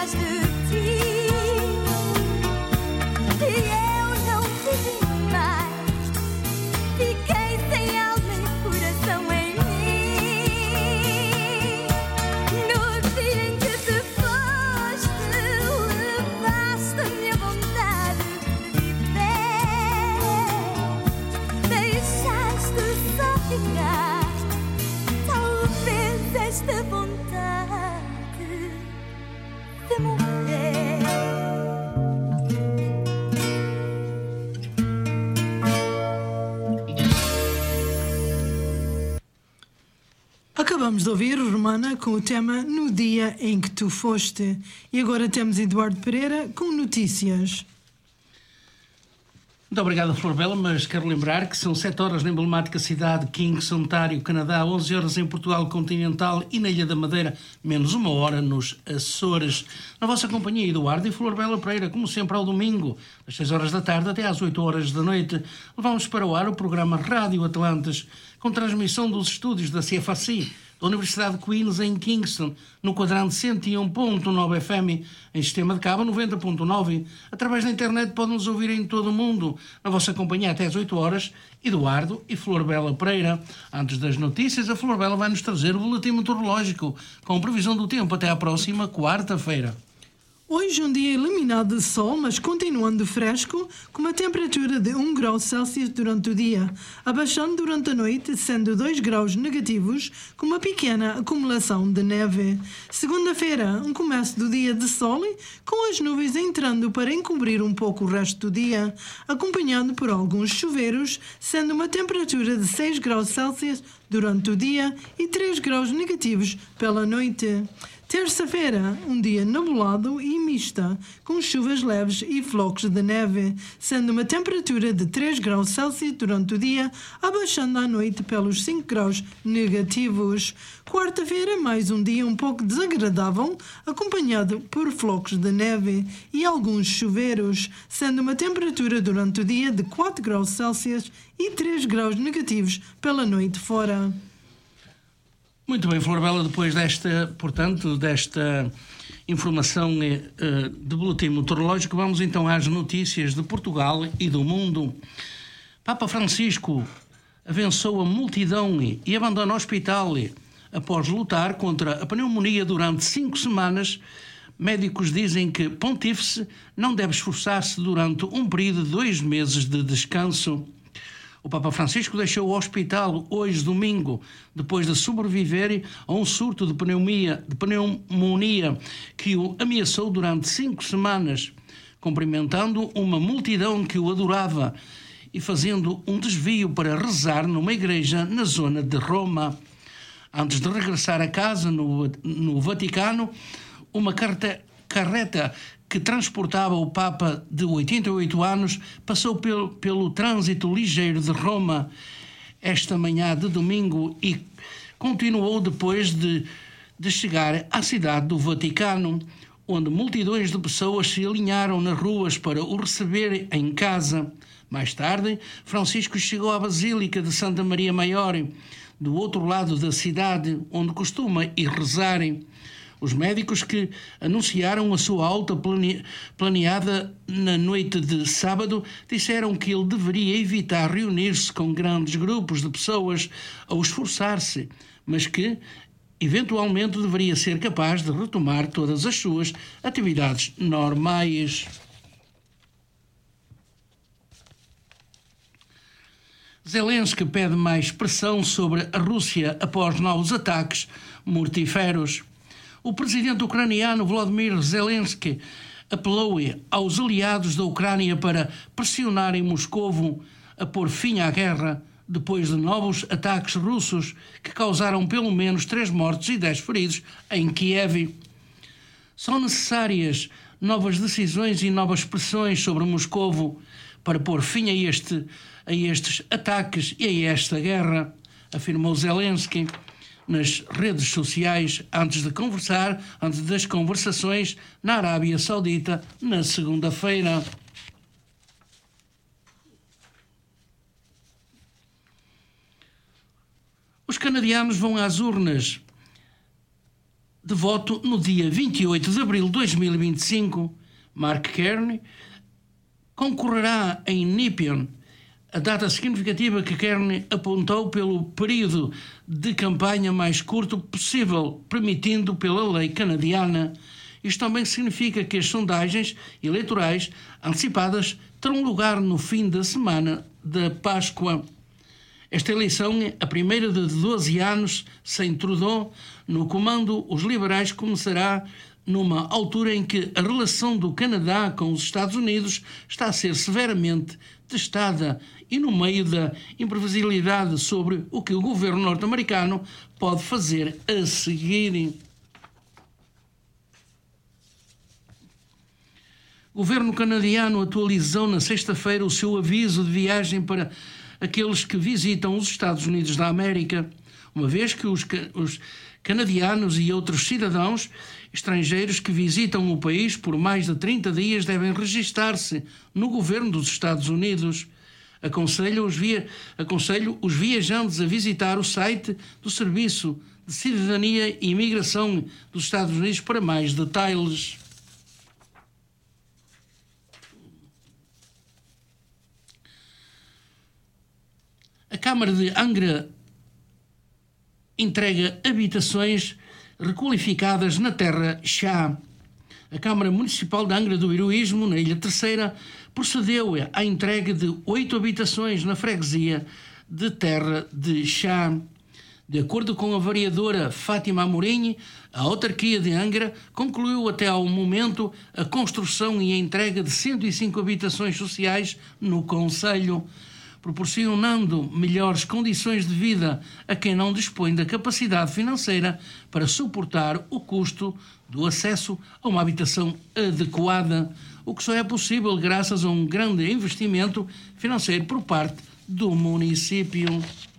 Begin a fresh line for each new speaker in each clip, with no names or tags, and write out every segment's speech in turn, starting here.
atrás de ti. E eu não vivi mais, fiquei sem alma e coração em mim. No dia em que te foste, levaste a minha vontade de viver. Deixaste só ficar, talvez esta vontade de morrer.
Acabamos de ouvir Romana com o tema No Dia em que Tu Foste. E agora temos Eduardo Pereira com notícias.
Muito obrigado, Flor Bela, mas quero lembrar que são 7 horas na emblemática cidade de Kingston, Ontário, Canadá, 11 horas em Portugal continental e na Ilha da Madeira, menos 1 hora nos Açores. Na vossa companhia, Eduardo e Flor Bela Pereira, como sempre ao domingo, das 6 horas da tarde até às 8 horas da noite, levamos para o ar o programa Rádio Atlantes, com transmissão dos estúdios da CFAC, da Universidade de Queen's em Kingston, no quadrante 101.9 FM, em sistema de cabo 90.9. Através da internet podem-nos ouvir em todo o mundo. Na vossa companhia até às 8 horas, Eduardo e Flor Bela Pereira. Antes das notícias, a Flor Bela vai-nos trazer o boletim meteorológico, com previsão do tempo até à próxima quarta-feira.
Hoje um dia iluminado de sol, mas continuando fresco, com uma temperatura de 1 grau Celsius durante o dia, abaixando durante a noite, sendo 2 graus negativos, com uma pequena acumulação de neve. Segunda-feira, um começo do dia de sol, com as nuvens entrando para encobrir um pouco o resto do dia, acompanhado por alguns chuveiros, sendo uma temperatura de 6 graus Celsius durante o dia e 3 graus negativos pela noite. Terça-feira, um dia nublado e mista, com chuvas leves e flocos de neve, sendo uma temperatura de 3 graus Celsius durante o dia, abaixando à noite pelos 5 graus negativos. Quarta-feira, mais um dia um pouco desagradável, acompanhado por flocos de neve e alguns chuveiros, sendo uma temperatura durante o dia de 4 graus Celsius e 3 graus negativos pela noite fora.
Muito bem, Flor Bela, depois desta informação de boletim meteorológico, vamos então às notícias de Portugal e do mundo. Papa Francisco avançou a multidão e abandona o hospital após lutar contra a pneumonia durante 5 semanas. Médicos dizem que Pontífice não deve esforçar-se durante um período de 2 meses de descanso. O Papa Francisco deixou o hospital hoje, domingo, depois de sobreviver a um surto de pneumonia que o ameaçou durante 5 semanas, cumprimentando uma multidão que o adorava e fazendo um desvio para rezar numa igreja na zona de Roma. Antes de regressar a casa no Vaticano, uma carreta que transportava o Papa de 88 anos passou pelo trânsito ligeiro de Roma esta manhã de domingo e continuou depois de chegar à cidade do Vaticano, onde multidões de pessoas se alinharam nas ruas para o receber em casa. Mais tarde, Francisco chegou à Basílica de Santa Maria Maior, do outro lado da cidade, onde costuma ir rezar. Os médicos que anunciaram a sua alta planeada na noite de sábado disseram que ele deveria evitar reunir-se com grandes grupos de pessoas ao esforçar-se, mas que, eventualmente, deveria ser capaz de retomar todas as suas atividades normais. Zelensky pede mais pressão sobre a Rússia após novos ataques mortíferos. O presidente ucraniano Volodymyr Zelensky apelou aos aliados da Ucrânia para pressionarem Moscovo a pôr fim à guerra depois de novos ataques russos que causaram pelo menos 3 mortos e 10 feridos em Kiev. São necessárias novas decisões e novas pressões sobre Moscovo para pôr fim a estes ataques e a esta guerra, afirmou Zelensky nas redes sociais antes das conversações na Arábia Saudita na segunda-feira. Os canadianos vão às urnas de voto no dia 28 de abril de 2025. Mark Carney concorrerá em Nepean, a data significativa que Carney apontou pelo período de campanha mais curto possível, permitindo pela lei canadiana. Isto também significa que as sondagens eleitorais antecipadas terão lugar no fim da semana da Páscoa. Esta eleição é a primeira de 12 anos sem Trudeau no comando. Os liberais começará numa altura em que a relação do Canadá com os Estados Unidos está a ser severamente testada e no meio da imprevisibilidade sobre o que o governo norte-americano pode fazer a seguir. O governo canadiano atualizou na sexta-feira o seu aviso de viagem para aqueles que visitam os Estados Unidos da América, uma vez que os canadianos e outros cidadãos estrangeiros que visitam o país por mais de 30 dias devem registar-se no governo dos Estados Unidos. Aconselho os viajantes a visitar o site do Serviço de Cidadania e Imigração dos Estados Unidos para mais detalhes. A Câmara de Angra entrega habitações requalificadas na Terra Chá. A Câmara Municipal de Angra do Heroísmo, na Ilha Terceira, procedeu à entrega de 8 habitações na freguesia de Terra de Chá. De acordo com a vereadora Fátima Amorim, a autarquia de Angra concluiu até ao momento a construção e a entrega de 105 habitações sociais no concelho, proporcionando melhores condições de vida a quem não dispõe da capacidade financeira para suportar o custo do acesso a uma habitação adequada, o que só é possível graças a um grande investimento financeiro por parte do município.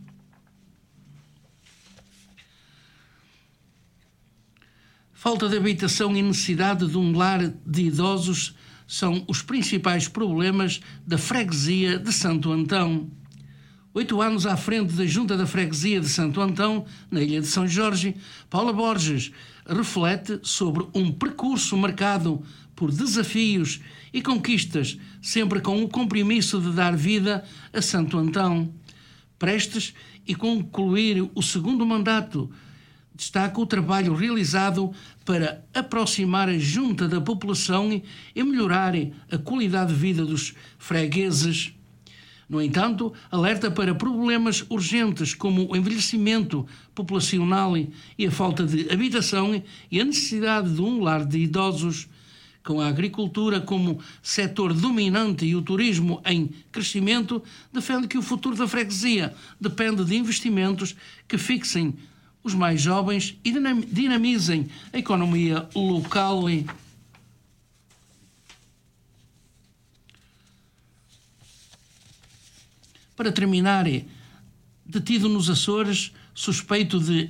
Falta de habitação e necessidade de um lar de idosos são os principais problemas da freguesia de Santo Antão. 8 anos à frente da Junta da Freguesia de Santo Antão, na Ilha de São Jorge, Paula Borges reflete sobre um percurso marcado por desafios e conquistas, sempre com o compromisso de dar vida a Santo Antão. Prestes a concluir o segundo mandato, destaca o trabalho realizado para aproximar a junta da população e melhorar a qualidade de vida dos fregueses. No entanto, alerta para problemas urgentes como o envelhecimento populacional e a falta de habitação e a necessidade de um lar de idosos. Com a agricultura como setor dominante e o turismo em crescimento, defende que o futuro da freguesia depende de investimentos que fixem os mais jovens e dinamizem a economia local. Para terminar, detido nos Açores, suspeito de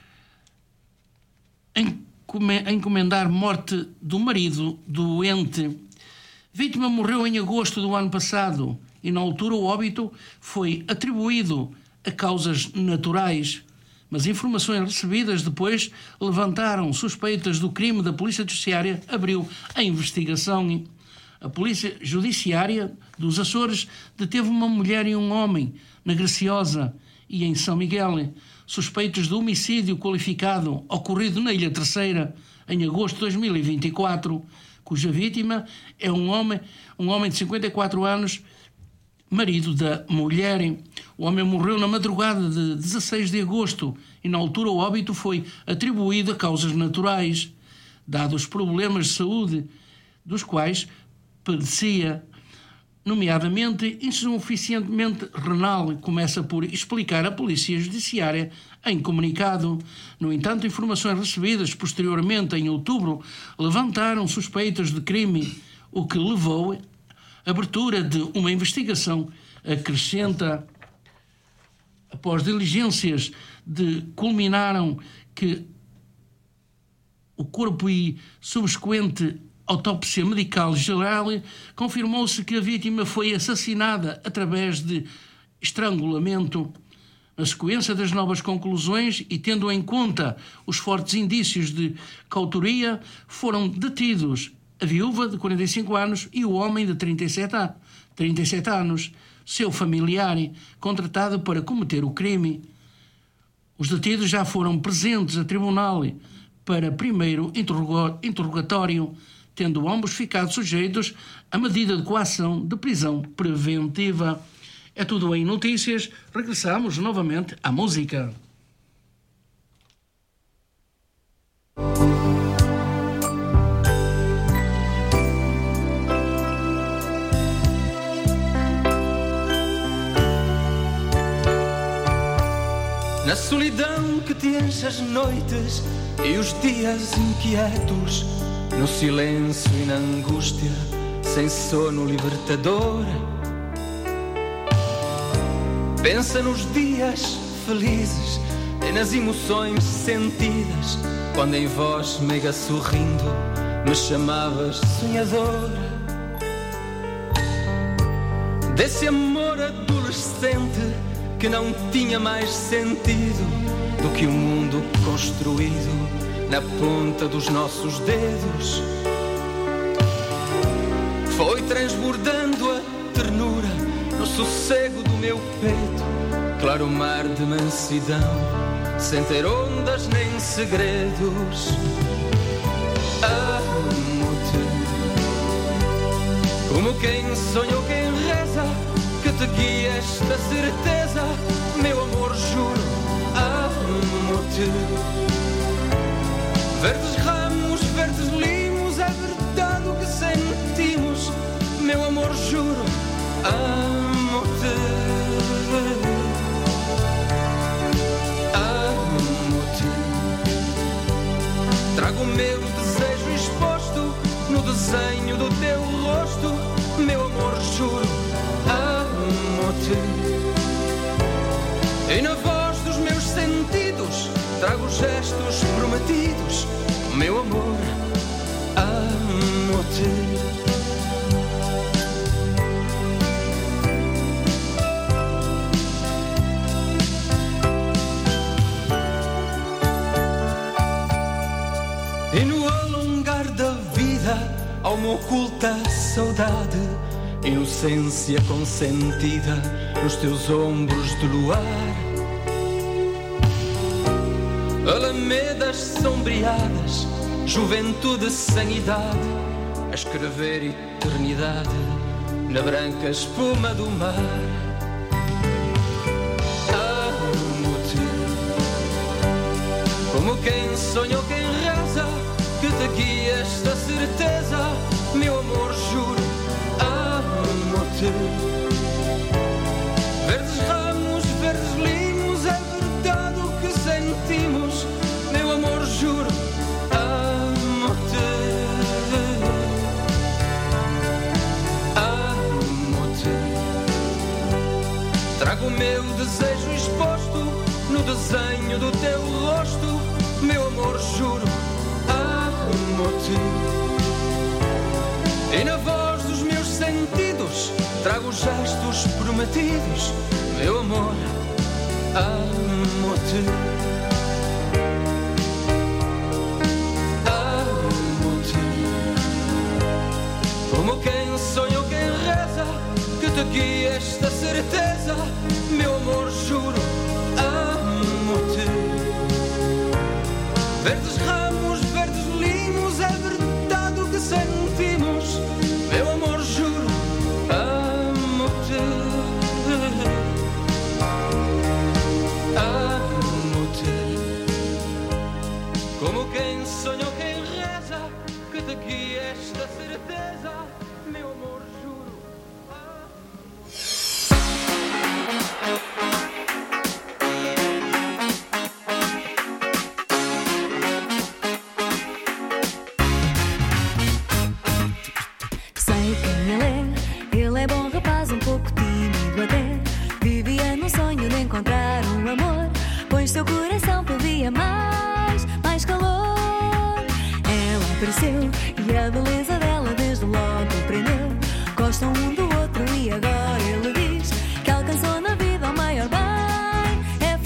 encomendar morte do marido doente. Vítima morreu em agosto do ano passado e, na altura, o óbito foi atribuído a causas naturais. Mas informações recebidas depois levantaram suspeitas do crime. Da Polícia Judiciária abriu a investigação. A Polícia Judiciária dos Açores deteve uma mulher e um homem na Graciosa e em São Miguel, suspeitos de homicídio qualificado ocorrido na Ilha Terceira em agosto de 2024, cuja vítima é um homem de 54 anos, marido da mulher. O homem morreu na madrugada de 16 de agosto e, na altura, o óbito foi atribuído a causas naturais, dados os problemas de saúde dos quais padecia, nomeadamente insuficientemente renal, começa por explicar a Polícia Judiciária em comunicado. No entanto, informações recebidas posteriormente, em outubro, levantaram suspeitas de crime, o que levou abertura de uma investigação. Acrescenta, após diligências culminaram que o corpo e subsequente autópsia medical geral, confirmou-se que a vítima foi assassinada através de estrangulamento. Na sequência das novas conclusões e tendo em conta os fortes indícios de coautoria, foram detidos a viúva de 45 anos e o homem de 37 anos, seu familiar, contratado para cometer o crime. Os detidos já foram presentes a tribunal para primeiro interrogatório, tendo ambos ficado sujeitos à medida de coação de prisão preventiva. É tudo em notícias. Regressamos novamente à música.
Na solidão que te enche as noites e os dias inquietos, no silêncio e na angústia, sem sono libertador, pensa nos dias felizes e nas emoções sentidas, quando em voz meiga sorrindo me chamavas sonhador. Desse amor adolescente que não tinha mais sentido do que o mundo construído na ponta dos nossos dedos. Foi transbordando a ternura no sossego do meu peito, claro mar de mansidão, sem ter ondas nem segredos. Amo-te, como quem sonhou, quem reza, que te guia esta certeza, meu amor, juro. Amo-te. Verdes ramos, verdes limos, é verdade o que sentimos, meu amor, juro. Amo-te. Amo-te. Trago o meu desejo exposto no desenho do teu rosto, meu amor, juro. Amo-te. E na voz dos meus sentidos trago gestos prometidos, meu amor. Amo-te. E no alongar da vida há uma oculta saudade, inocência consentida nos teus ombros de luar. Alamedas sombreadas, juventude sem idade, a escrever eternidade na branca espuma do mar. Amo-te, como quem sonhou, quem reza, que te guia esta certeza, meu amor, juro. Amo-te. Verdes ramos, verdes limos, é verdade o que sentimos, meu amor, juro. Amo-te. Amo-te. Trago o meu desejo exposto no desenho do teu rosto, meu amor, juro. Amo-te. E na voz dos meus sentidos trago gestos prometidos, meu amor. Amo-te. Amo-te. Como quem sonhou, quem reza, que te guia esta certeza, meu amor, juro. Amo-te. Verdes ramos, verdes limos, é verdade o que sentimos, meu amor, juro. Amo-te. Amo-te. Como quem sonhou, quem reza, que te guia esta certeza, meu amor, juro.
Sei quem ele é bom rapaz, um pouco tímido até. Vivia num sonho de encontrar um amor, pois seu coração pedia mais calor. Ela apareceu e a beleza dela desde logo prendeu. Gostam um do outro e agora ele diz que alcançou na vida o maior bem. É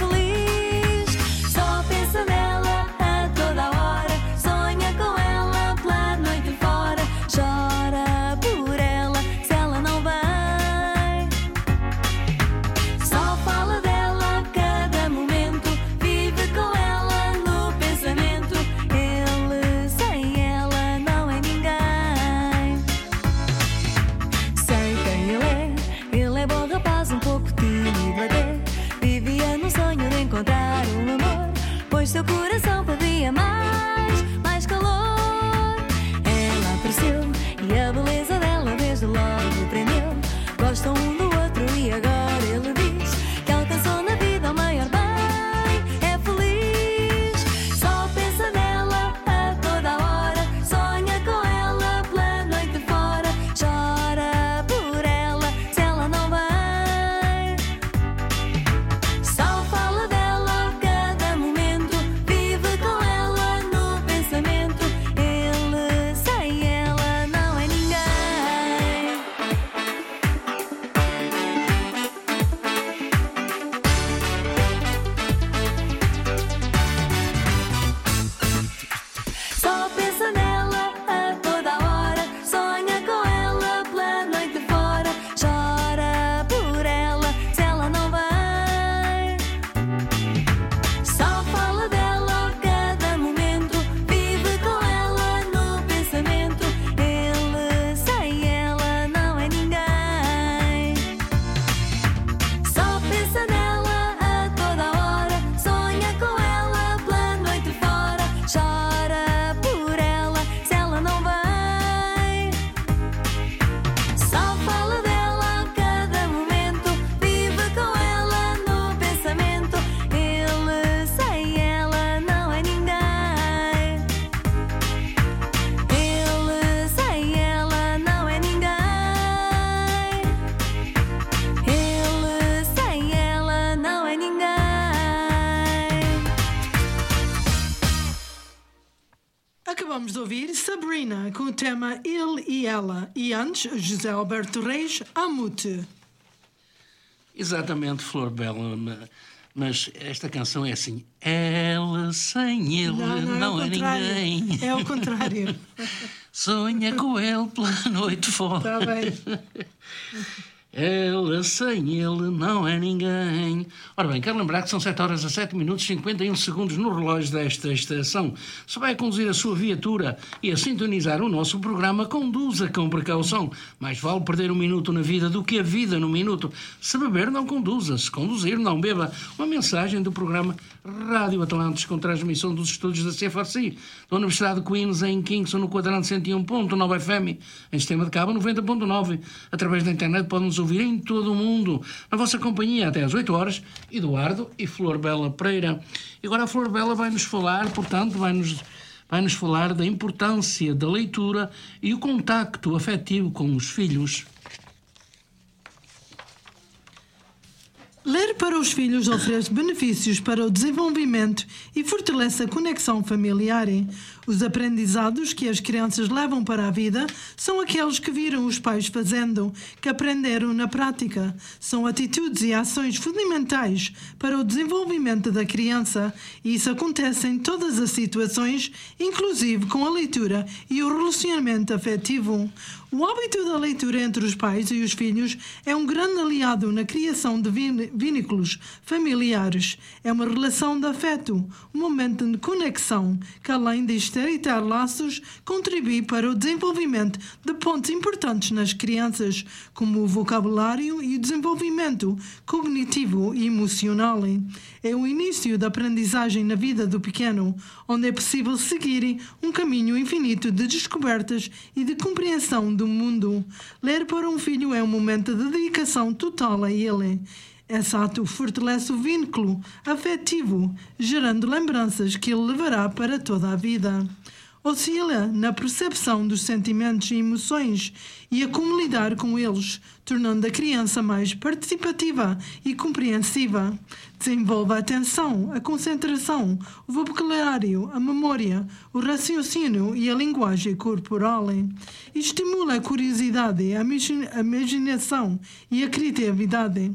Acabamos de ouvir Sabrina com o tema Ele e Ela. E antes, José Alberto Reis, Amo-te.
Exatamente, Flor Bela. Mas esta canção é assim: ela sem ele não é ninguém.
É o contrário.
Sonha com ele pela noite fora.
Está bem.
Ela sem ele não é ninguém. Ora bem, quero lembrar que são 7 horas a 7 minutos e 51 segundos no relógio desta estação. Se vai conduzir a sua viatura e a sintonizar o nosso programa, conduza com precaução. Mais vale perder um minuto na vida do que a vida no minuto. Se beber, não conduza. Se conduzir, não beba. Uma mensagem do programa Rádio Atlantis, com transmissão dos estúdios da CFRC, da Universidade de Queens, em Kingston, no quadrante 101.9 FM, em sistema de cabo 90.9. Através da internet podem-nos ouvir em todo o mundo. Na vossa companhia até às 8 horas, Eduardo e Flor Bela Pereira. E agora a Flor Bela vai-nos falar, portanto, vai-nos falar da importância da leitura e o contacto afetivo com os filhos.
Ler para os filhos oferece benefícios para o desenvolvimento e fortalece a conexão familiar. Os aprendizados que as crianças levam para a vida são aqueles que viram os pais fazendo, que aprenderam na prática. São atitudes e ações fundamentais para o desenvolvimento da criança e isso acontece em todas as situações, inclusive com a leitura e o relacionamento afetivo. O hábito da leitura entre os pais e os filhos é um grande aliado na criação de vínculos familiares. É uma relação de afeto, um momento de conexão que, além de estreitar laços, contribui para o desenvolvimento de pontos importantes nas crianças, como o vocabulário e o desenvolvimento cognitivo e emocional. É o início da aprendizagem na vida do pequeno, onde é possível seguir um caminho infinito de descobertas e de compreensão do mundo. Ler para um filho é um momento de dedicação total a ele. Esse ato fortalece o vínculo afetivo, gerando lembranças que ele levará para toda a vida. Oscila na percepção dos sentimentos e emoções e a como lidar com eles, tornando a criança mais participativa e compreensiva. Desenvolve a atenção, a concentração, o vocabulário, a memória, o raciocínio e a linguagem corporal. Estimula a curiosidade, a imaginação e a criatividade.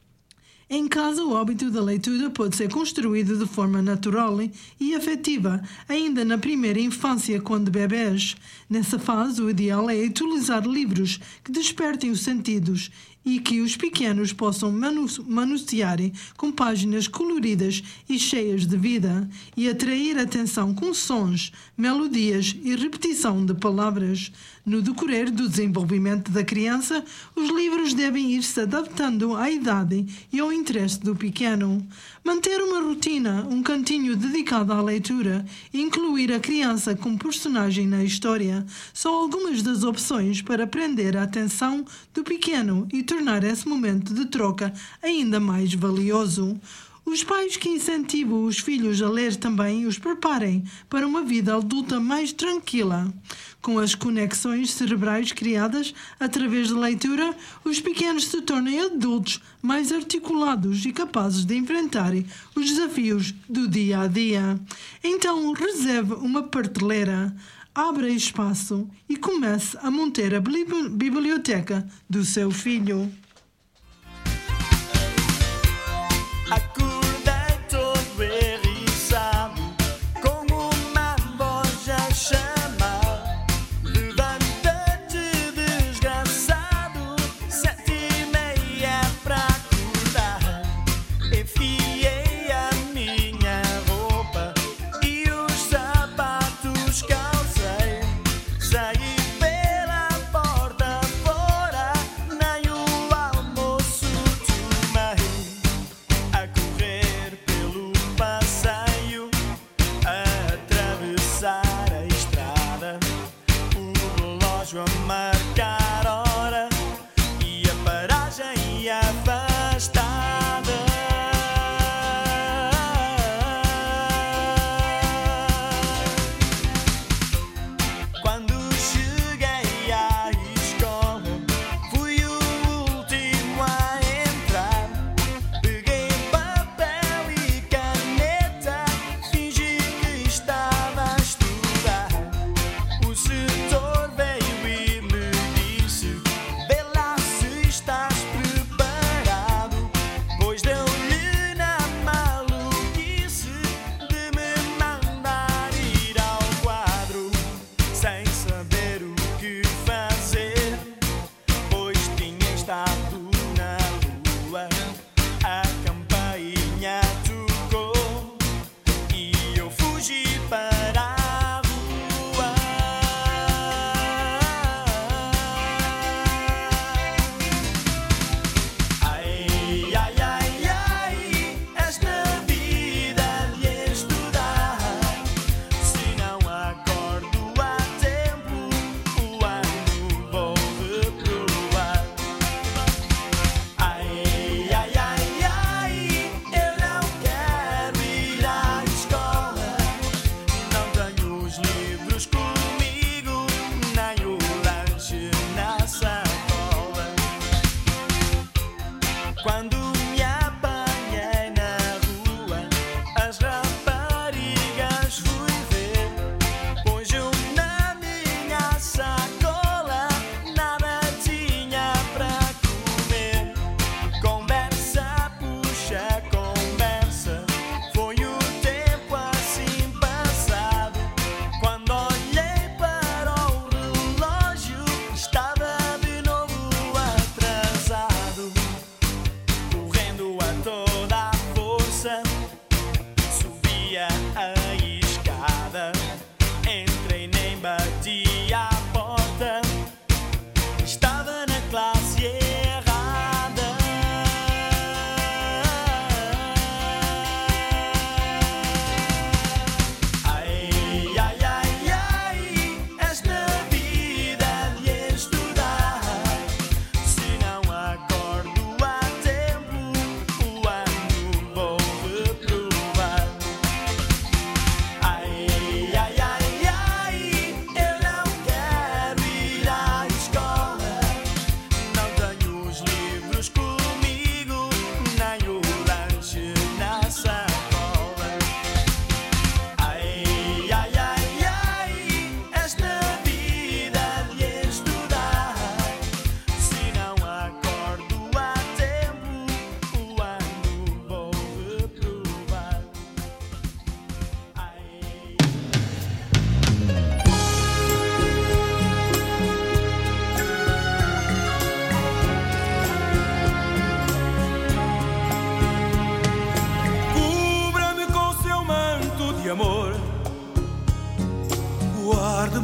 Em casa, o hábito da leitura pode ser construído de forma natural e afetiva, ainda na primeira infância, quando bebês. Nessa fase, o ideal é utilizar livros que despertem os sentidos e que os pequenos possam manusear com páginas coloridas e cheias de vida e atrair a atenção com sons, melodias e repetição de palavras. No decorrer do desenvolvimento da criança, os livros devem ir se adaptando à idade e ao interesse do pequeno. Manter uma rotina, um cantinho dedicado à leitura e incluir a criança como personagem na história são algumas das opções para prender a atenção do pequeno e tornar esse momento de troca ainda mais valioso. Os pais que incentivam os filhos a ler também os preparem para uma vida adulta mais tranquila. Com as conexões cerebrais criadas através da leitura, os pequenos se tornam adultos mais articulados e capazes de enfrentarem os desafios do dia a dia. Então, reserve uma prateleira, abra espaço e comece a montar a biblioteca do seu filho.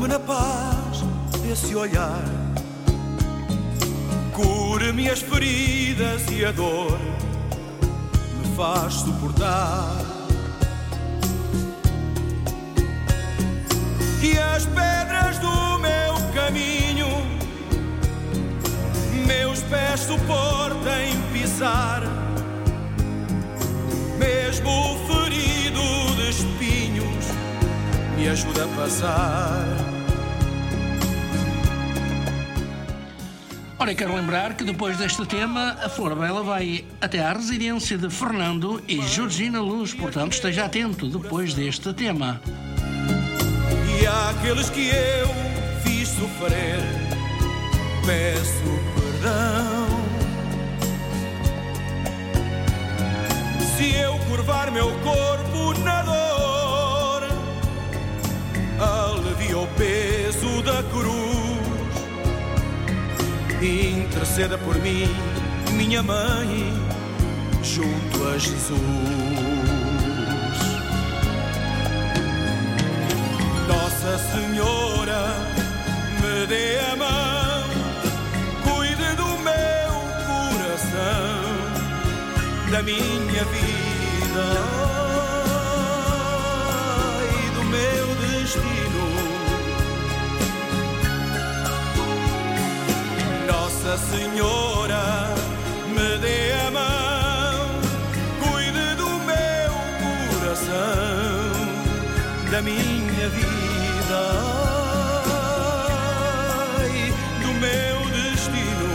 Guarde-me na paz desse olhar, cure-me as feridas e a dor me faz suportar. E as pedras do meu caminho meus pés suportem pisar, mesmo ferido de espinhos me ajuda a passar.
Ora, quero lembrar que depois deste tema a Flor Bela vai até à residência de Fernando e Georgina Luz, portanto esteja atento depois deste tema.
E àqueles que eu fiz sofrer, peço perdão. Se eu curvar meu corpo na dor, alivia o peso da cruz. Interceda por mim, minha mãe, junto a Jesus. Nossa Senhora, me dê a mão, cuide do meu coração, da minha vida e do meu destino. Nossa Senhora, me dê a mão, cuide do meu coração, da minha vida e do meu destino,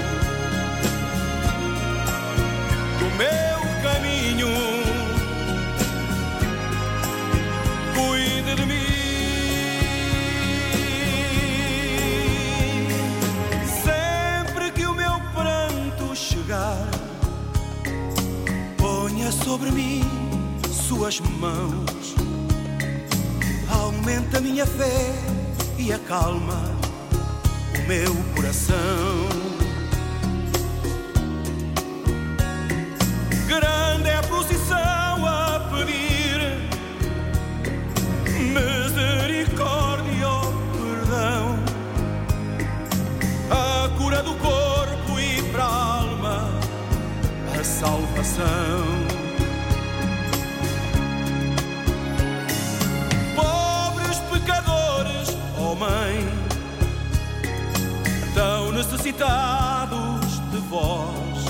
do meu caminho, cuide de mim. Sempre que o meu pranto chegar, ponha sobre mim suas mãos. Aumenta a minha fé e acalma o meu coração. Grande é a procissão a pedir misericórdia, oh perdão, a cura do corpo e para a alma a salvação. Mãe, tão necessitados de vós,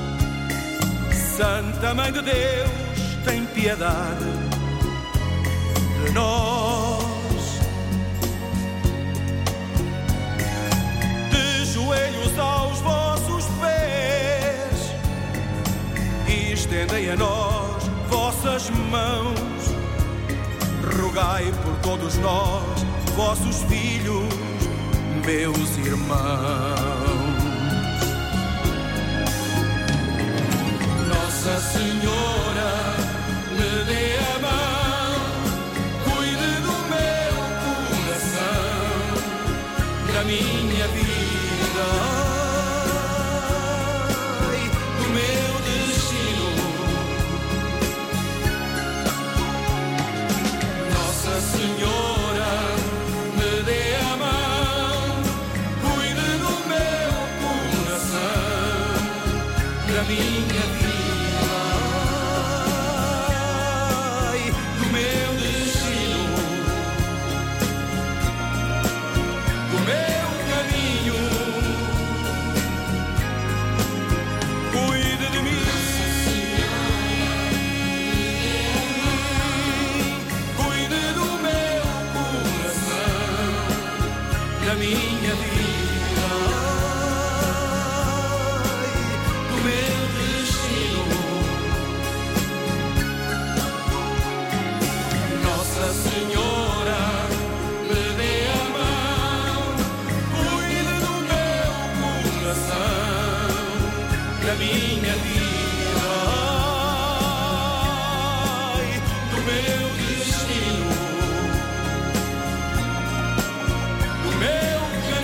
Santa Mãe de Deus, tem piedade de nós. De joelhos aos vossos pés, e estendei a nós vossas mãos, rogai por todos nós, vossos filhos, meus irmãos. Nossa Senhora, me dê a mão, cuide do meu coração, da minha vida e do meu destino. Nossa Senhora, me dê a mão, cuide do meu coração, da minha vida e do meu destino, do meu caminho, cuide de mim, cuide do meu coração, da minha vida, do meu destino. Nossa Senhora, me dê a mão, cuide do meu coração, da minha vida e do meu destino, do meu caminho.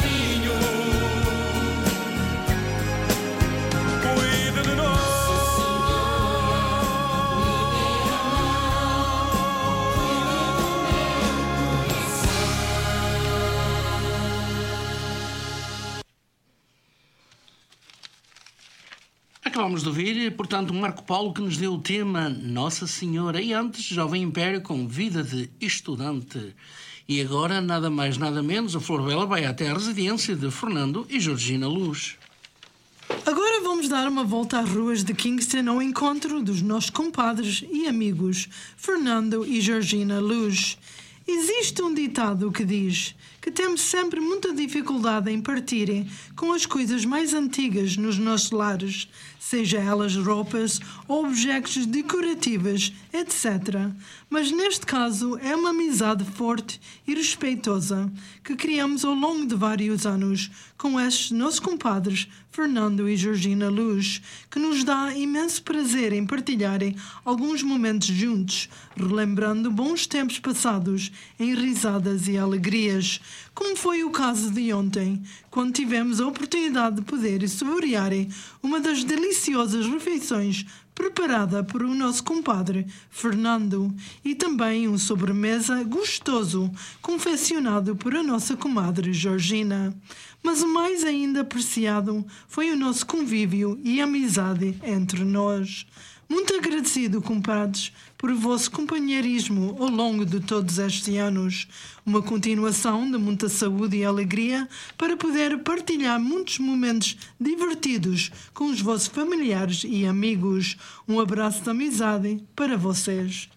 Acabamos de ouvir, portanto, Marco Paulo, que nos deu o tema Nossa Senhora. E antes, Jovem Império com Vida de Estudante. E agora, nada mais, nada menos, a Flor Bela vai até à residência de Fernando e Georgina Luz.
Agora vamos dar uma volta às ruas de Kingston ao encontro dos nossos compadres e amigos, Fernando e Georgina Luz. Existe um ditado que diz que temos sempre muita dificuldade em partirem com as coisas mais antigas nos nossos lares, seja elas roupas ou objetos decorativos, etc. Mas neste caso é uma amizade forte e respeitosa que criamos ao longo de vários anos com estes nossos compadres Fernando e Georgina Luz, que nos dá imenso prazer em partilharem alguns momentos juntos, relembrando bons tempos passados em risadas e alegrias, como foi o caso de ontem, quando tivemos a oportunidade de poder saborearem uma das deliciosas refeições preparada por o nosso compadre Fernando e também um sobremesa gostoso confeccionado por a nossa comadre Georgina. Mas o mais ainda apreciado foi o nosso convívio e amizade entre nós. Muito agradecido, compadres, por o vosso companheirismo ao longo de todos estes anos. Uma continuação de muita saúde e alegria para poder partilhar muitos momentos divertidos com os vossos familiares e amigos. Um abraço de amizade para vocês.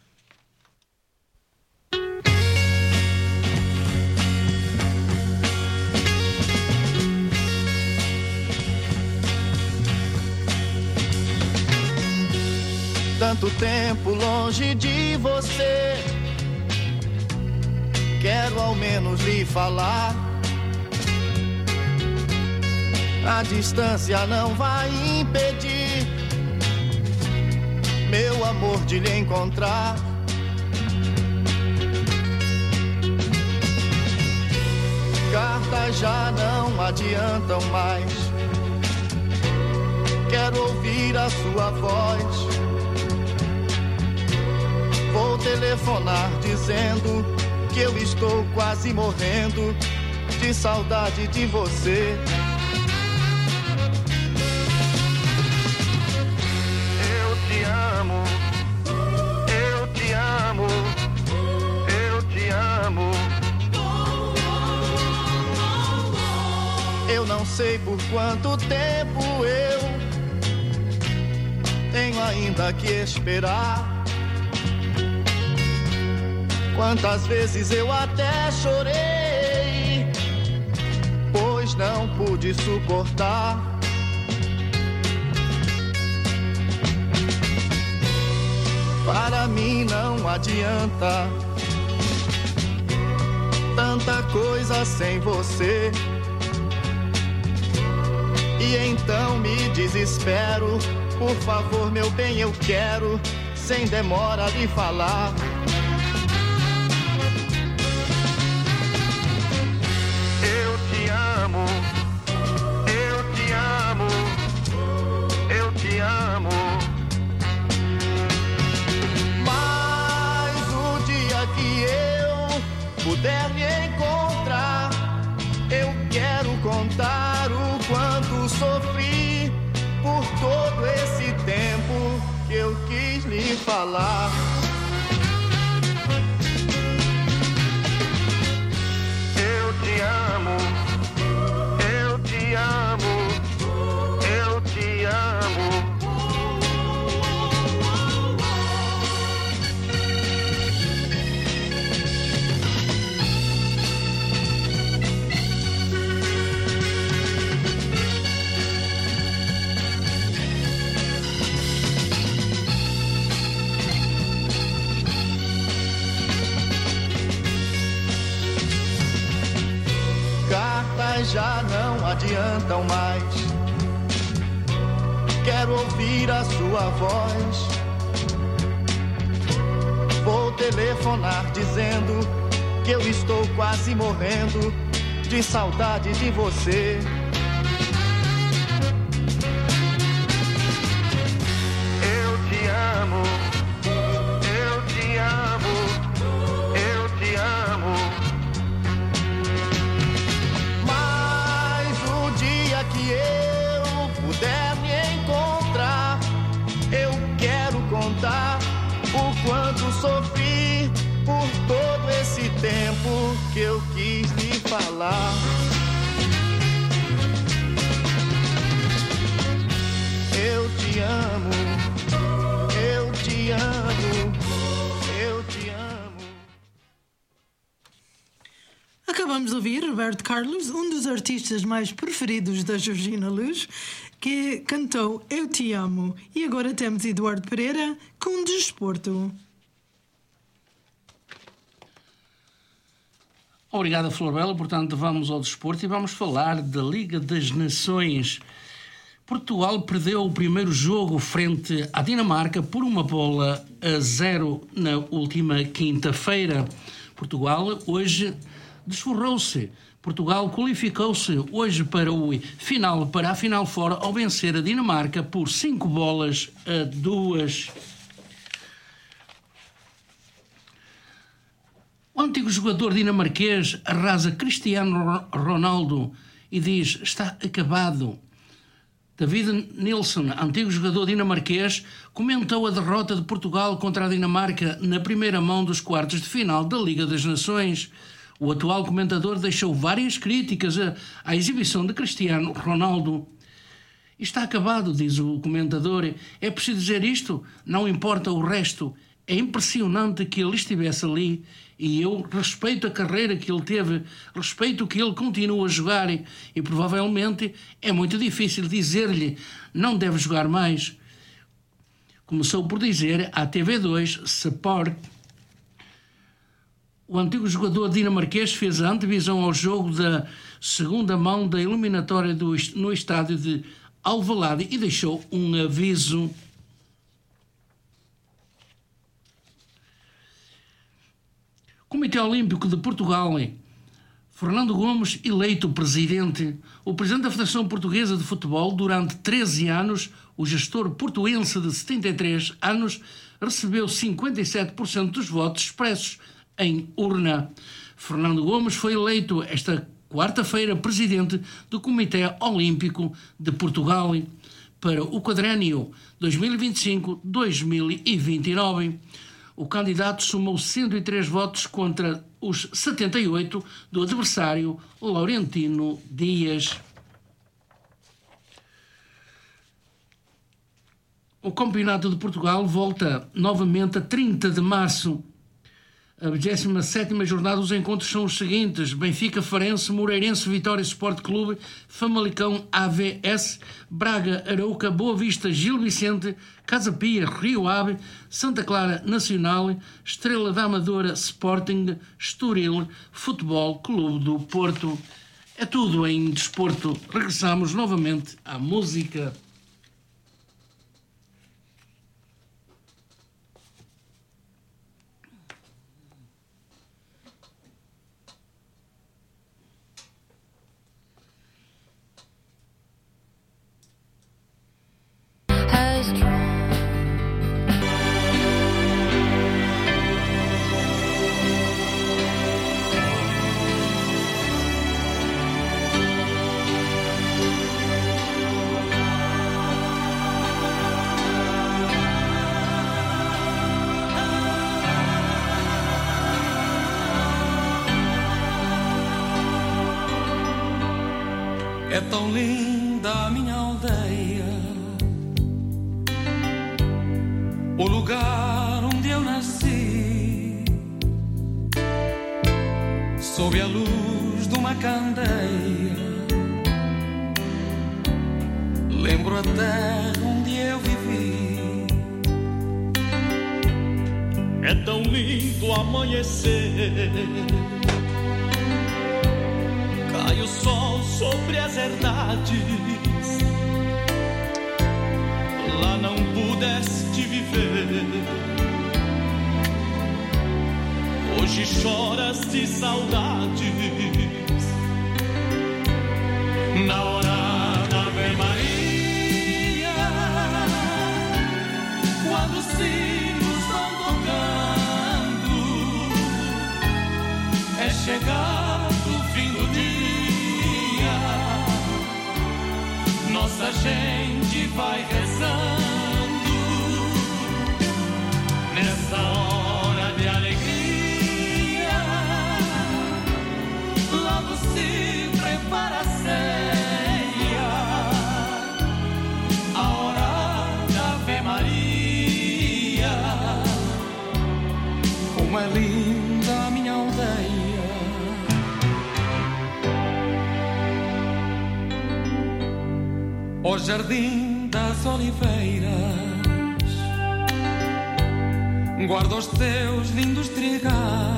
Tanto tempo longe de você, quero ao menos lhe falar. A distância não vai impedir meu amor de lhe encontrar. Cartas já não adiantam mais, quero ouvir a sua voz. Vou telefonar dizendo que eu estou quase morrendo de saudade de você. Eu te amo, eu te amo, eu te amo. Eu não sei por quanto tempo eu tenho ainda que esperar. Quantas vezes eu até chorei, pois não pude suportar. Para mim não adianta tanta coisa sem você. E então me desespero, por favor, meu bem, eu quero, sem demora, lhe falar. Puder me encontrar, eu quero contar o quanto sofri por todo esse tempo que eu quis lhe falar. Eu te amo, eu te amo, eu te amo. Já não adiantam mais, quero ouvir a sua voz. Vou telefonar dizendo que eu estou quase morrendo de saudade de você. Eu te amo, eu te amo, eu te amo. Que eu puder me encontrar, que eu quis lhe falar. Eu te amo, eu te amo, eu te amo.
Acabamos de ouvir Roberto Carlos, um dos artistas mais preferidos da Georgina Luz, que cantou Eu Te Amo. E agora temos Eduardo Pereira com Desporto.
Obrigado, Flor Bela. Portanto, vamos ao desporto e vamos falar da Liga das Nações. Portugal perdeu o primeiro jogo frente à Dinamarca por 1-0 na última quinta-feira. Portugal hoje desforrou-se. Portugal qualificou-se hoje para a final fora ao vencer a Dinamarca por 5-2. O antigo jogador dinamarquês arrasa Cristiano Ronaldo e diz: está acabado. David Nilsson, antigo jogador dinamarquês, comentou a derrota de Portugal contra a Dinamarca na primeira mão dos quartos de final da Liga das Nações. O atual comentador deixou várias críticas à exibição de Cristiano Ronaldo. Está acabado, diz o comentador. É preciso dizer isto? Não importa o resto. É impressionante que ele estivesse ali e eu respeito a carreira que ele teve, respeito que ele continua a jogar e provavelmente é muito difícil dizer-lhe não deve jogar mais. Começou por dizer à TV2 Sport. O antigo jogador dinamarquês fez a antevisão ao jogo da segunda mão da eliminatória no estádio de Alvalade e deixou um aviso. Comitê Olímpico de Portugal, Fernando Gomes, eleito presidente. O presidente da Federação Portuguesa de Futebol, durante 13 anos, o gestor portuense de 73 anos, recebeu 57% dos votos expressos em urna. Fernando Gomes foi eleito esta quarta-feira presidente do Comitê Olímpico de Portugal para o quadriênio 2025-2029. O candidato somou 103 votos contra os 78 do adversário Laurentino Dias. O Campeonato de Portugal volta novamente a 30 de março. A 27ª jornada, os encontros são os seguintes: Benfica, Farense, Moreirense, Vitória Sport Clube, Famalicão, AVS, Braga, Arouca, Boa Vista, Gil Vicente, Casa Pia, Rio Ave, Santa Clara Nacional, Estrela da Amadora, Sporting, Estoril, Futebol Clube do Porto. É tudo em desporto. Regressamos novamente à música.
É tão linda a minha aldeia, o lugar onde eu nasci, sob a luz de uma candeia. Lembro a terra onde eu vivi. É tão lindo amanhecer, cai o sol sobre as herdades. Lá não pudeste viver, hoje choras de saudades. Na hora da Ave Maria, quando os sinos vão tocando, é chegado o fim do dia. Nossa gente vai rezando nessa hora de alegria.
ao jardim das oliveiras, guarda os teus lindos trigais.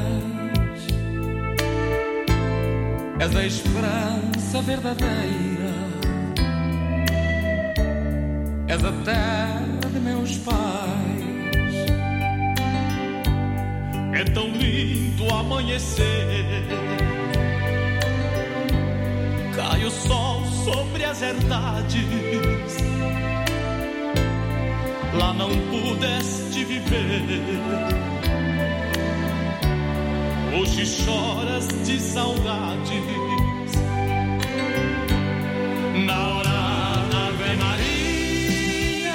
És a esperança verdadeira, és a terra de meus pais.
É tão lindo amanhecer, cai o sol sobre as herdades. Lá não pudeste viver, hoje choras de saudades. Na hora da Ave Maria,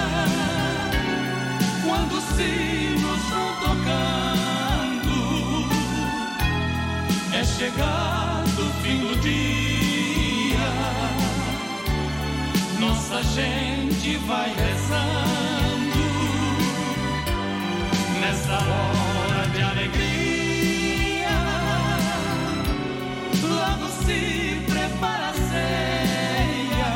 quando os sinos vão tocando, é chegado o fim do dia, nossa gente vai rezando nessa hora de alegria. Logo se prepara a ceia,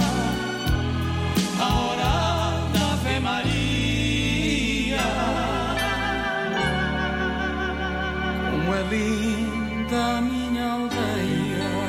a hora da Ave Maria. Como é linda a minha aldeia,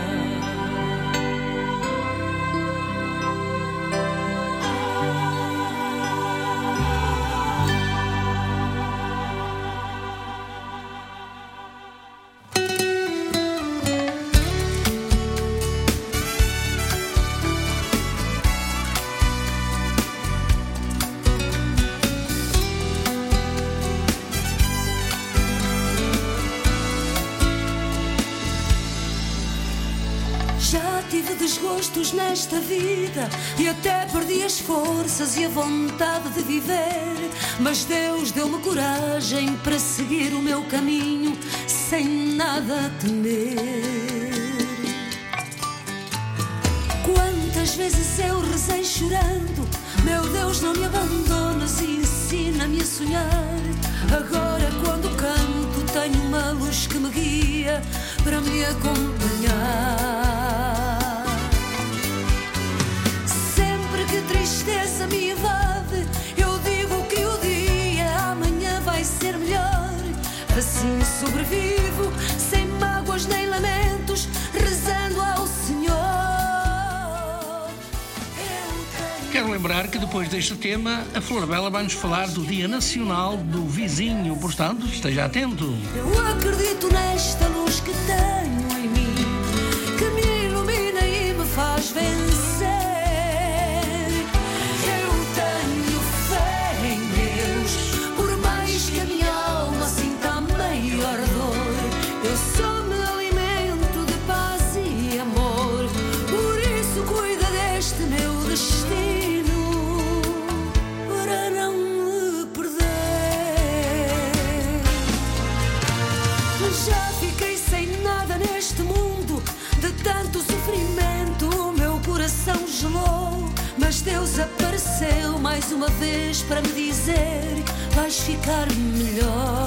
desgostos nesta vida e até perdi as forças e a vontade de viver, mas Deus deu-me coragem para seguir o meu caminho sem nada temer. Quantas vezes eu rezei chorando, meu Deus, não me abandonas e ensina-me a sonhar. Agora quando canto tenho uma luz que me guia para me acompanhar. Que tristeza me invade, eu digo que o dia amanhã vai ser melhor. Assim sobrevivo, sem mágoas nem lamentos, rezando ao Senhor.
Quero lembrar que depois deste tema, a Florabella vai-nos falar do Dia Nacional do Vizinho, portanto, esteja atento.
Eu acredito nesta luz que tenho em mim, que me ilumina e me faz vencer. Eu só me alimento de paz e amor, por isso cuida deste meu destino, para não me perder. Já fiquei sem nada neste mundo, de tanto sofrimento o meu coração gelou, mas Deus apareceu mais uma vez para me dizer: vais ficar melhor.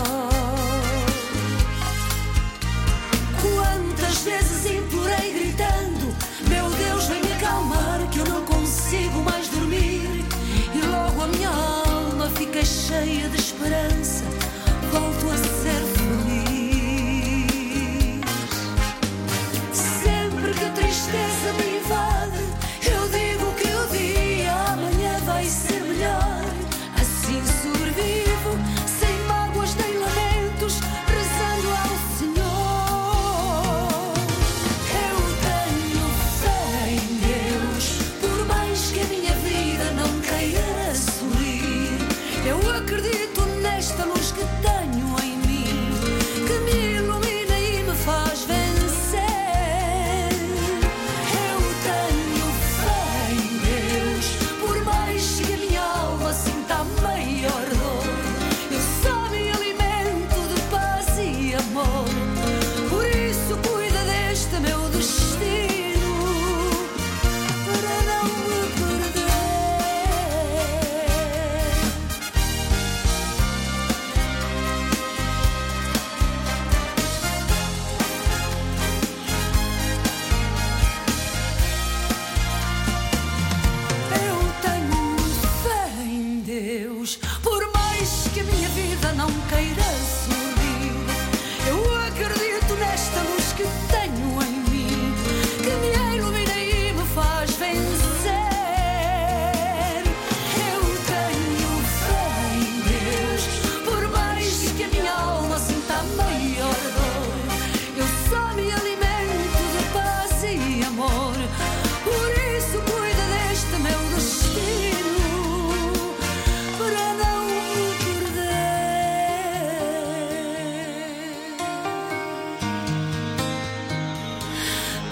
Quantas vezes implorei gritando: meu Deus, vem me acalmar, que eu não consigo mais dormir. E logo a minha alma fica cheia de esperança, volto a ser feliz. Sempre que a tristeza me invade, eu digo que o dia amanhã vai ser melhor. Assim sobrevivo, sem mágoas nem lamentos,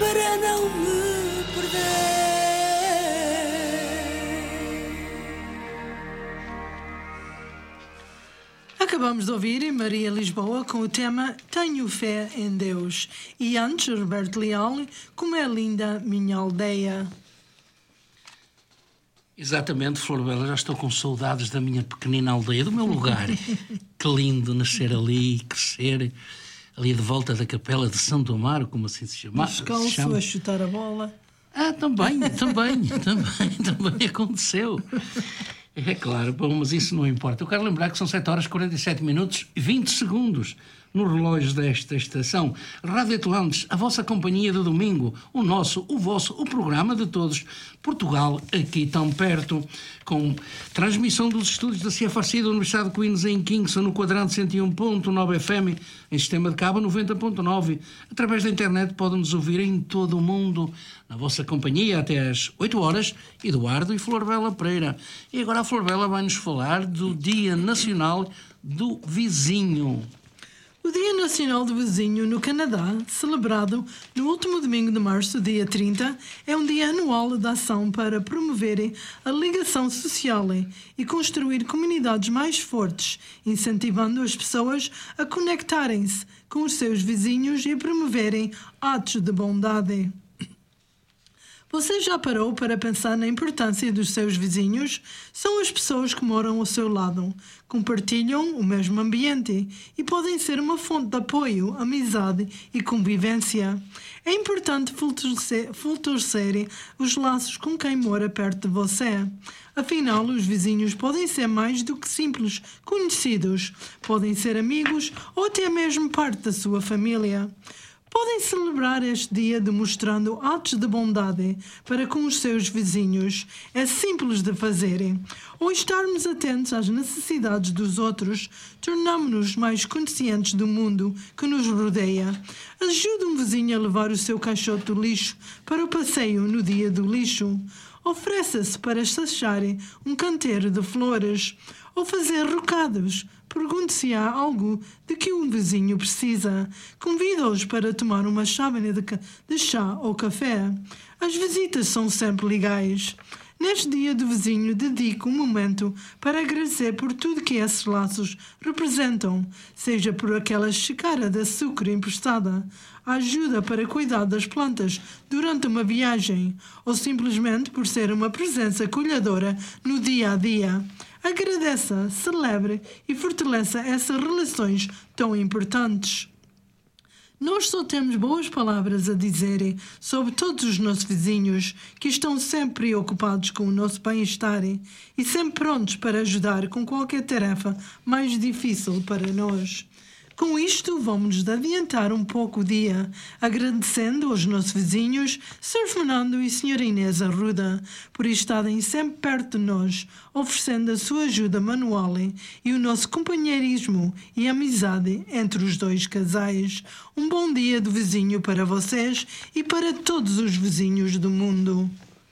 para não me perder.
Acabamos de ouvir Maria Lisboa com o tema Tenho Fé em Deus e antes Roberto Leal, Como é Linda Minha Aldeia.
Exatamente, Flor Bela, já estou com saudades da minha pequenina aldeia, do meu lugar. Que lindo nascer ali, crescer ali de volta da capela de Santo Amaro, como assim se chama.
Descalço a chutar a bola.
Também aconteceu. É claro, bom, mas isso não importa. Eu quero lembrar que são 7 horas, 47 minutos e 20 segundos no relógio desta estação. Rádio Atlantes, a vossa companhia de domingo, o nosso, o vosso, o programa de todos. Portugal, aqui tão perto, com transmissão dos estúdios da CFRC da Universidade de Queens em Kingston, no quadrante 101.9 FM, em sistema de cabo 90.9. Através da internet podem-nos ouvir em todo o mundo, na vossa companhia, até às 8 horas, Eduardo e Flor Bela Pereira. E agora a Flor Bela vai-nos falar do Dia Nacional do Vizinho.
O Dia Nacional do Vizinho no Canadá, celebrado no último domingo de março, dia 30, é um dia anual de ação para promover a ligação social e construir comunidades mais fortes, incentivando as pessoas a conectarem-se com os seus vizinhos e promoverem atos de bondade. Você já parou para pensar na importância dos seus vizinhos? São as pessoas que moram ao seu lado, compartilham o mesmo ambiente e podem ser uma fonte de apoio, amizade e convivência. É importante fortalecer os laços com quem mora perto de você. Afinal, os vizinhos podem ser mais do que simples conhecidos, podem ser amigos ou até mesmo parte da sua família. Podem celebrar este dia demonstrando atos de bondade para com os seus vizinhos. É simples de fazerem. Ao estarmos atentos às necessidades dos outros, tornamos-nos mais conscientes do mundo que nos rodeia. Ajude um vizinho a levar o seu caixote do lixo para o passeio no dia do lixo. Ofereça-se para sachar um canteiro de flores ou fazer recados. Pergunte se há algo de que um vizinho precisa. Convida-os para tomar uma chávena de chá ou café. As visitas são sempre legais. Neste dia do vizinho, dedico um momento para agradecer por tudo que esses laços representam, seja por aquela xícara de açúcar emprestada, a ajuda para cuidar das plantas durante uma viagem, ou simplesmente por ser uma presença acolhedora no dia a dia. Agradeça, celebre e fortaleça essas relações tão importantes. Nós só temos boas palavras a dizer sobre todos os nossos vizinhos que estão sempre preocupados com o nosso bem-estar e sempre prontos para ajudar com qualquer tarefa mais difícil para nós. Com isto, vamos adiantar um pouco o dia, agradecendo aos nossos vizinhos, Sr. Fernando e Sra. Inês Arruda, por estarem sempre perto de nós, oferecendo a sua ajuda manual e o nosso companheirismo e amizade entre os dois casais. Um bom dia do vizinho para vocês e para todos os vizinhos do mundo.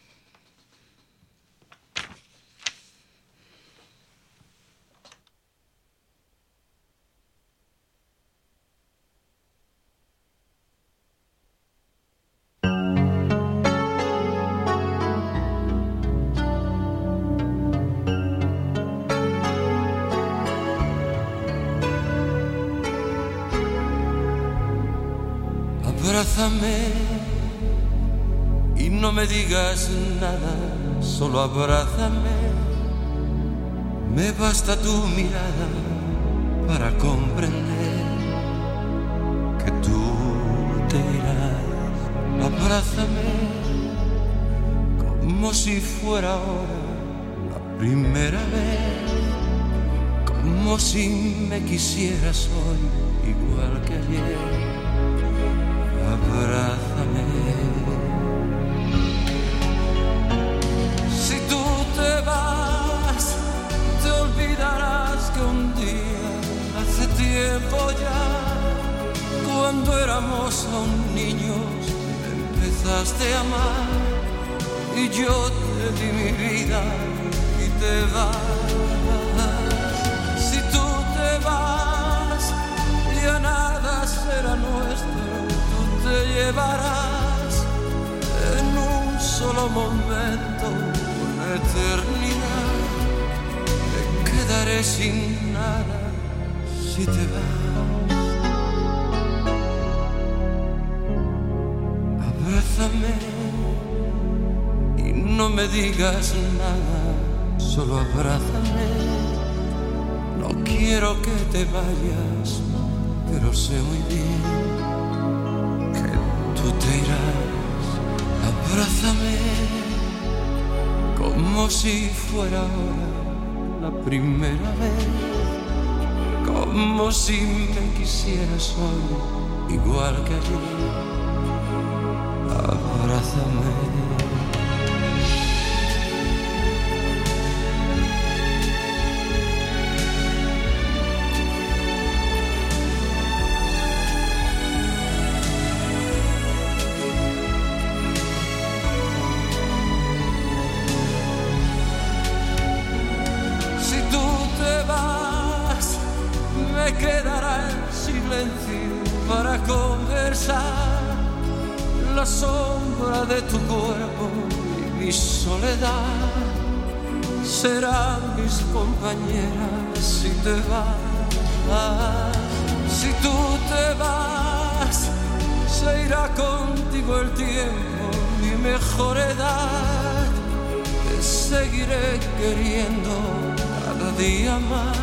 Abrázame y no me digas nada, solo abrázame. Me basta tu mirada para comprender que tú te irás. Abrázame como si fuera ahora la primera vez, como si me quisieras hoy igual que ayer. Abrázame. Si tú te vas, te olvidarás que un día, hace tiempo ya, cuando éramos aún niños, me empezaste a amar y yo te di mi vida y te vas. Si tú te vas, ya nada será nuestro. Te llevarás solo momento, una eternidad. Me quedaré sin nada si te vas. Abrázame y no me digas nada, solo abrázame. No quiero que te vayas, pero sé muy bien que tú te irás. Abrázame como si fuera ahora la primera vez, como si me quisieras hoy igual que ayer. Abrázame. Quedará el silencio para conversar, la sombra de tu cuerpo y mi soledad serán mis compañeras si te vas. Si tú te vas, se irá contigo el tiempo, mi mejor edad. Te seguiré queriendo cada día más.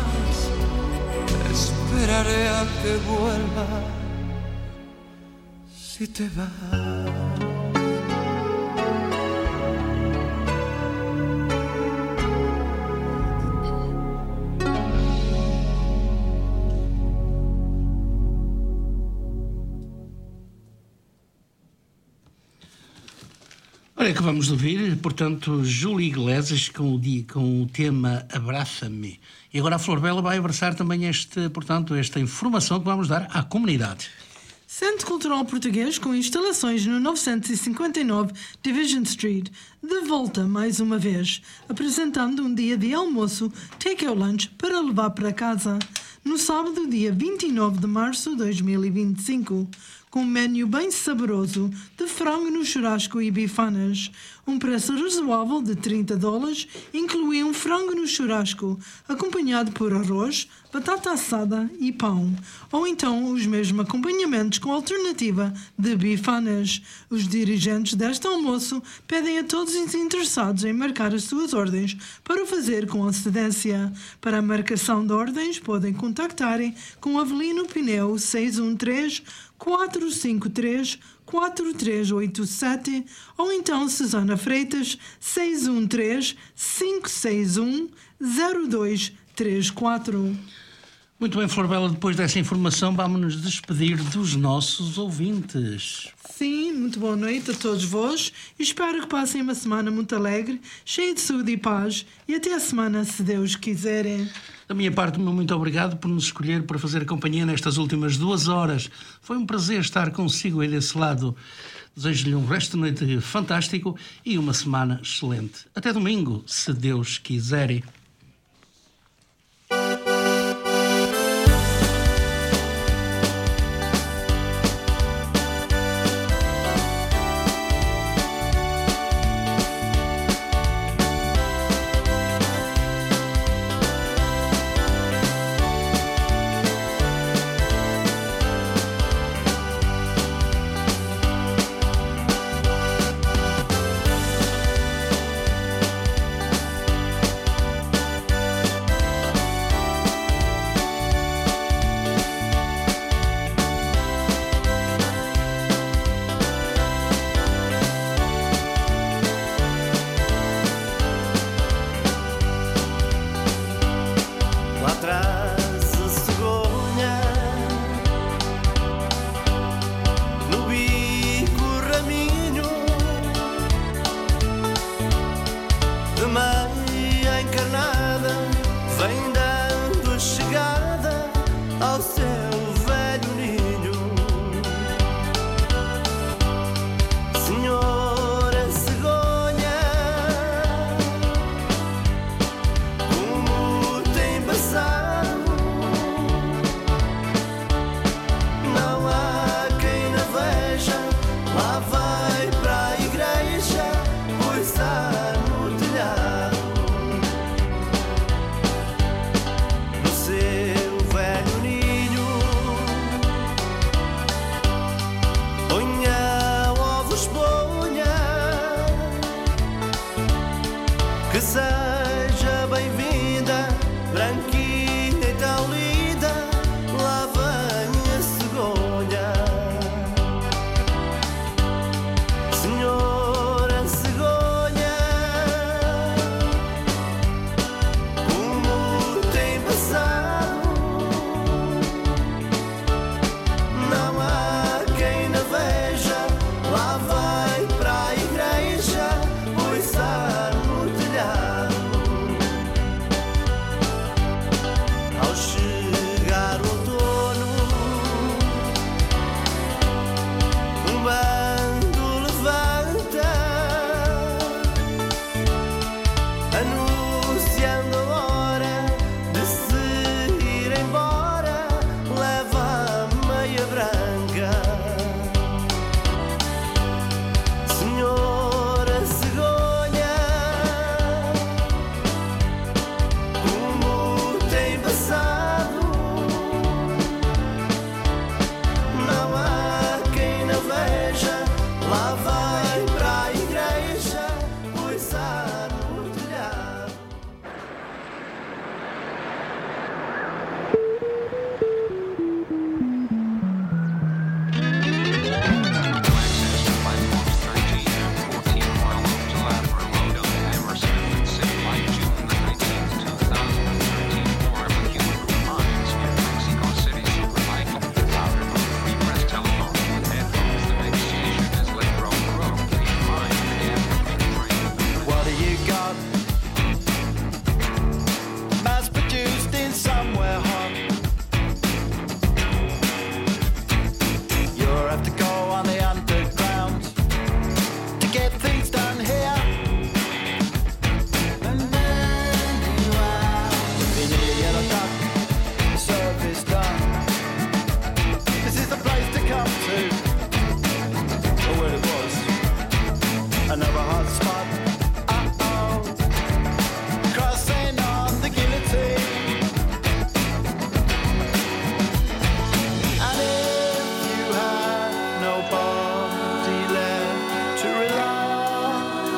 Esperaré a que vuelva si te vas.
Olha que vamos ouvir, portanto, Júlio Iglesias com o tema Abraça-me. E agora a Flor Bela vai abraçar também esta informação que vamos dar à comunidade.
Centro Cultural Português com instalações no 959 Division Street, de volta mais uma vez, apresentando um dia de almoço take-out lunch para levar para casa, no sábado, dia 29 de março de 2025, com um menu bem saboroso de frango no churrasco e bifanas. Um preço razoável de $30 inclui um frango no churrasco, acompanhado por arroz, batata assada e pão, ou então os mesmos acompanhamentos com alternativa de bifanas. Os dirigentes deste almoço pedem a todos os interessados em marcar as suas ordens para o fazer com antecedência. Para a marcação de ordens, podem contactarem com Avelino Pneu 613-453-4387 ou então Susana Freitas 613-561-0234.
Muito bem, Flor Bela, depois dessa informação vamos nos despedir dos nossos ouvintes.
Sim, muito boa noite a todos vós e espero que passem uma semana muito alegre, cheia de saúde e paz, e até a semana, se Deus quiser.
Da minha parte, muito obrigado por nos escolher para fazer companhia nestas últimas 2 horas. Foi um prazer estar consigo aí desse lado. Desejo-lhe um resto de noite fantástico e uma semana excelente. Até domingo, se Deus quiser.
Lá vai para a igreja, pois body left to rely.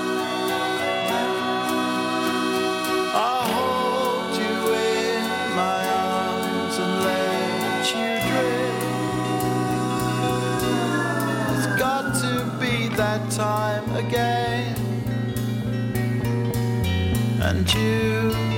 I'll hold you in my arms and let you drift. It's got to be that time again, and you